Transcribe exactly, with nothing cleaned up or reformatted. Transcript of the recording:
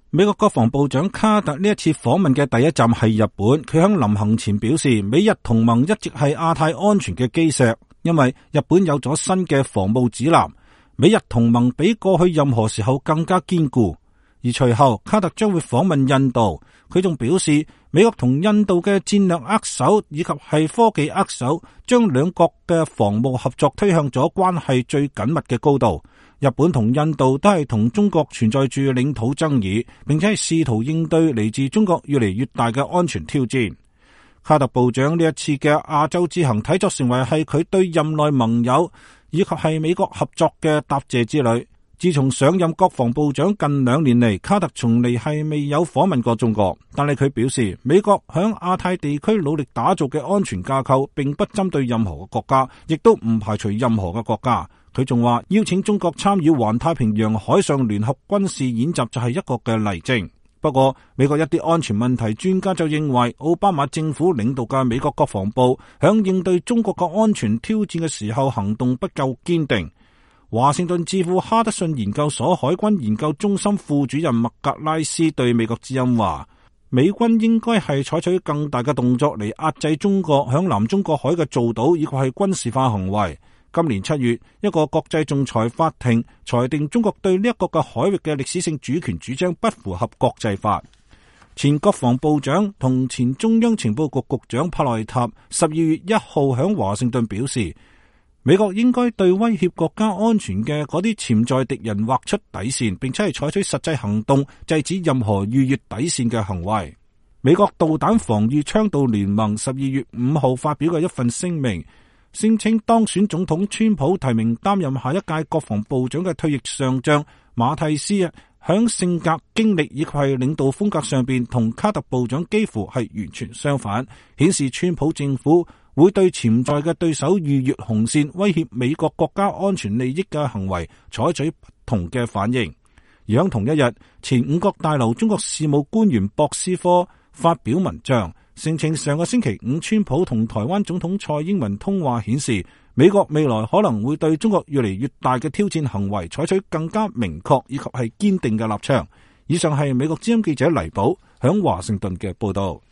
美國國防部長卡特呢一次訪問嘅第一站係日本，佢喺臨行前表示，美日同盟一直係亞太安全嘅基石，因為日本有咗新嘅防務指南，美日同盟比過去任何時候更加堅固。而隨後卡特將會訪問印度，佢仲表示，美國同印度嘅戰略握手以及係科技握手，將兩國嘅防務合作推向咗關係最緊密嘅高度。日本同印度都係同中國存在住領土爭議，並且係試圖應對嚟自中國越嚟越大嘅安全挑戰。卡特部長呢一次嘅亞洲之行睇作成為係佢對任內盟友以及係美國合作嘅答謝之旅。自從上任國防部長近兩年嚟，卡特從嚟係未有訪問過中國，但係佢表示，美國響亞太地區努力打造嘅安全架構並不針對任何嘅國家，亦都唔排除任何嘅國家。佢仲話邀請中國參與環太平洋海上聯合軍事演習就係一個嘅例證。不過美國一啲安全問題專家就認為，奧巴馬政府領導嘅美國國防部響應對中國嘅安全挑戰嘅時候行動不夠堅定。華盛頓智庫哈德遜研究所海軍研究中心副主任麥格拉斯對美國之音話，美軍應該係採取更大嘅動作嚟壓制中國響南中國海嘅造島以及係軍事化行為。今年七月，一個國際仲裁法庭裁定中國對呢一個嘅海域嘅歷史性主權主張不符合國際法。前國防部長同前中央情報局局長帕內塔十二月一號響華盛頓表示，美國應該對威脅國家安全嘅嗰啲潛在敵人劃出底線，並且係採取實際行動制止任何逾越底線嘅行為。美國導彈防禦倡導聯盟十二月五號發表嘅一份聲明，聲稱當選總統川普提名擔任下一屆國防部長嘅退役上將馬蒂斯，響性格、經歷以及係領導風格上邊同卡特部長幾乎係完全相反，顯示川普政府會對潛在嘅對手逾越紅線、威脅美國國家安全利益嘅行為採取不同嘅反應。而喺同一日，前五角大樓中國事務官員博斯科發表文章，聲稱上個星期五川普同台灣總統蔡英文通話顯示，美國未來可能會對中國越嚟越大嘅挑戰行為採取更加明確以及係堅定嘅立場。以上係美國之音記者黎寶響華盛頓嘅報道。